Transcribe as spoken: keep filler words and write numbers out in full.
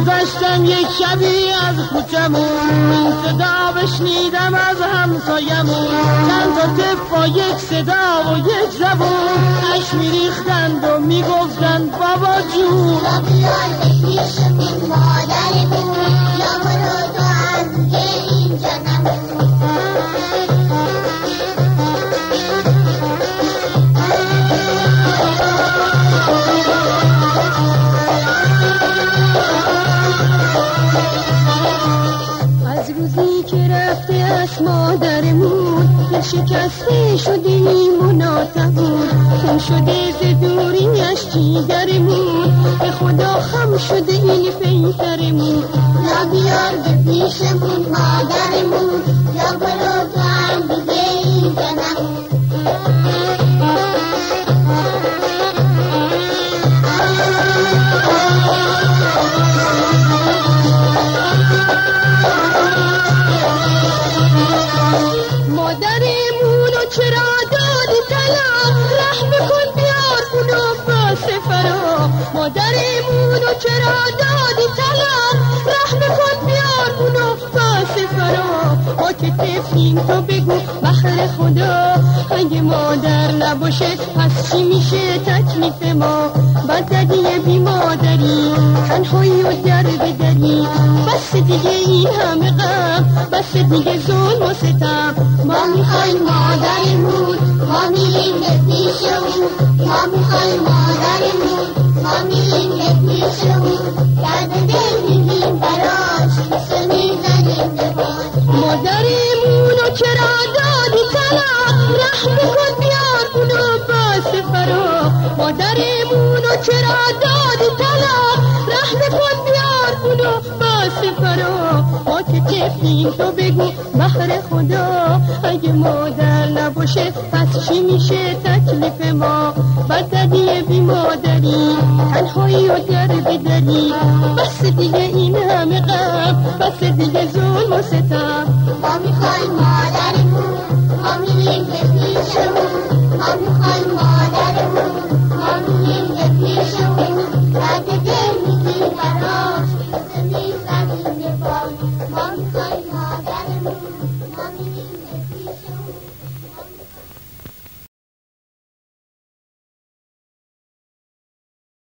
گذشتم یک شبی از کوچمون، این صدا بشنیدم از همسایمون، چند تا طفل با یک صدا و یک زبون اش میریختند و میگفتند بابا جون یا بیار به پیشمون مادرمون، یا برو تو از که اینجا نمون. از روزی که رفته از مادرمون دل شکسته شدیم و ناتمون، خون شده ز دوریش جیگرمون، به خدا خم شده این پیکرمون. یا بیار به پیشمون مادرمون، یا برو تو هم دیگه اینجا نمون. مادرمونو چرا دادی طلاق، رحم کن بیار اونو پاس فرا. مادرمونو چرا دادی طلاق، رحم کن بیار اونو پاس فرا. ما که طفلیم تو بگو بهر خدا، اگه مادر نباشه پس چی میشه تکلیف ما؟ بد زدی بی مادری، تنهایی و در بدری، بس دیگه این همه غم، بس دیگه ظلم و ستم. ما میخوایم مادرمون، ما میریم به پیشمون، ما میخوایم مادرمون، ما میریم به پیشمون. درد دل میگیم براش، کسه میزنیم به باش. مادرمونو چرا دادی طلاق، رحم کن بیار اونو باس فرا. مادرمونو چرا دادی طلاق، رحم کن بیار اونو باس فرا. ما که طفلیم تو بگو بهر خدا، اگه مادر نباشه پس چی میشه تکلیف ما؟ بد زدی بی مادری، تنهایی و در بدری،